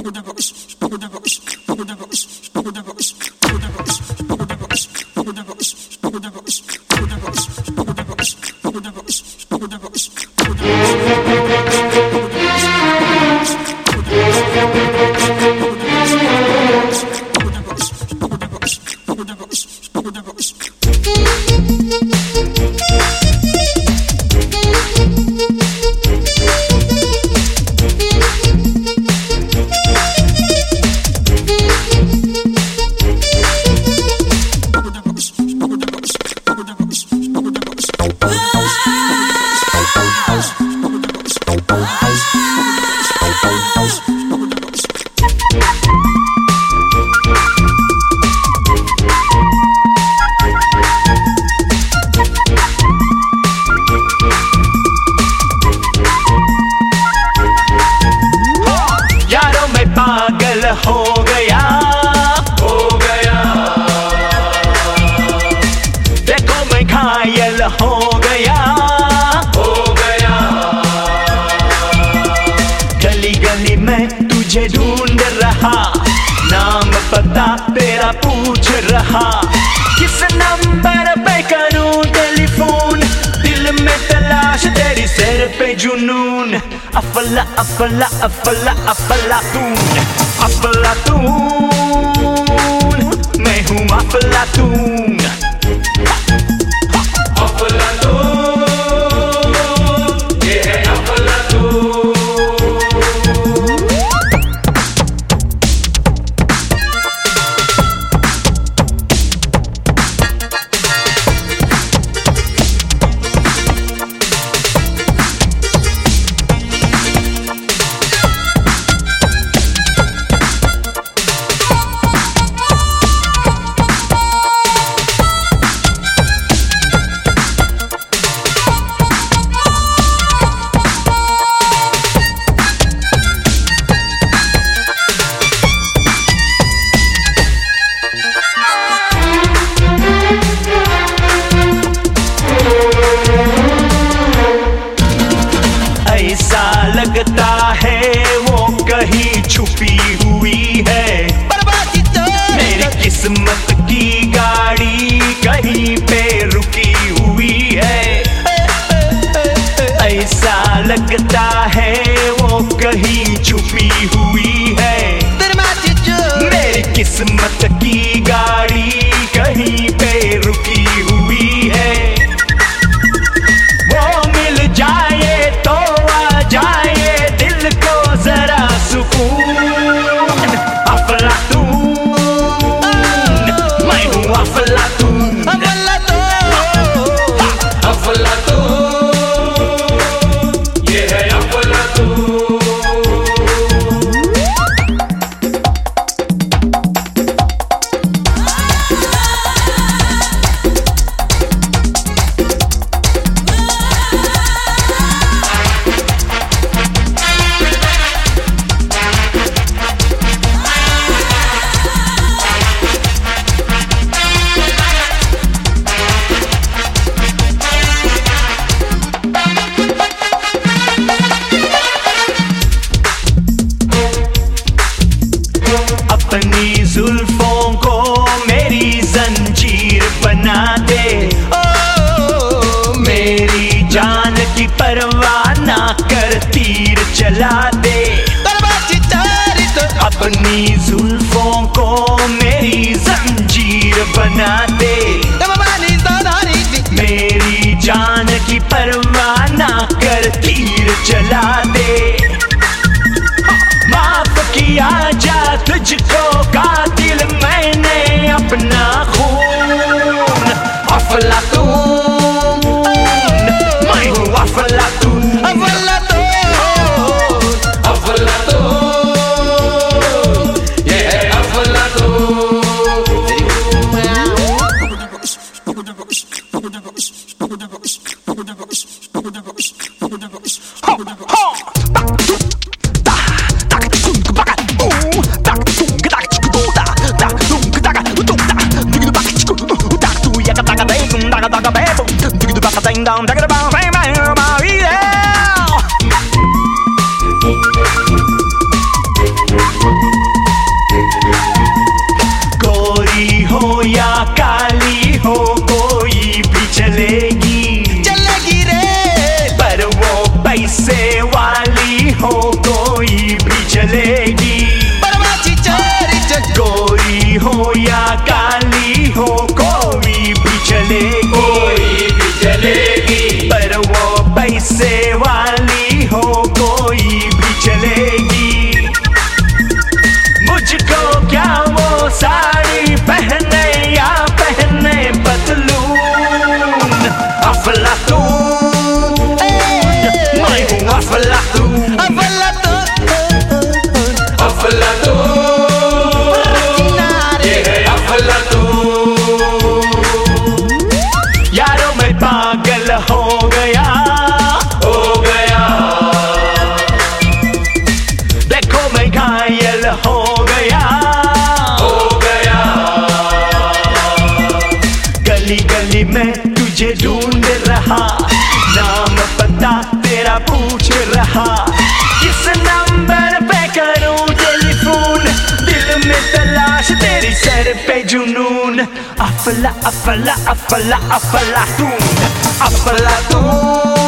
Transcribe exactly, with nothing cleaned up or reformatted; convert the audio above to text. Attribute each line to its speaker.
Speaker 1: हो गया हो गया, देखो मैं घायल हो गया हो गया। गली गली में तुझे ढूंढ रहा, नाम पता तेरा पूछ रहा, किस नंबर पे करूं टेलीफोन, दिल में तलाश तेरी सर पे जुनून। अफला अफला अफला अफलातून, अफलातून, मैं हूँ अफलातून, अफलातून, ये है अफलातून। लगता है वो कहीं छुपी हुई है, मेरी किस्मत की गाड़ी कहीं पे रुकी हुई है। ऐसा लगता है वो कहीं छुपी हुई है, मेरी किस्मत की गाड़ी कहीं पे रुकी हुई है। वो मिल जाए तो जाए दिल को जरा सुकून। अफलातून, मैं हूँ अफलातून, अफलातून, ये है अफलातून। अपनी जुल्फों को मेरी जंजीर बना दे, ओ मेरी जान की परवाह ना कर तीर चला दे। अपनी जुल्फों को मेरी जंजीर बना दे, मेरी जान की परवाह ना कर तीर चला दे। माफ किया जा तुझको कातिल मैंने अपना खून। अफलातून, मैं हूँ अफलातून, अफलातून, अफलातून, ये है अफलातून। दिल हो गया हो गया। गली गली में तुझे ढूंढ रहा, नाम पता तेरा पूछ रहा, किस नंबर पे करूं टेलीफोन, दिल में तलाश तेरी सर पे जुनून। अफला अफला अफला अफलातून, अफलातून।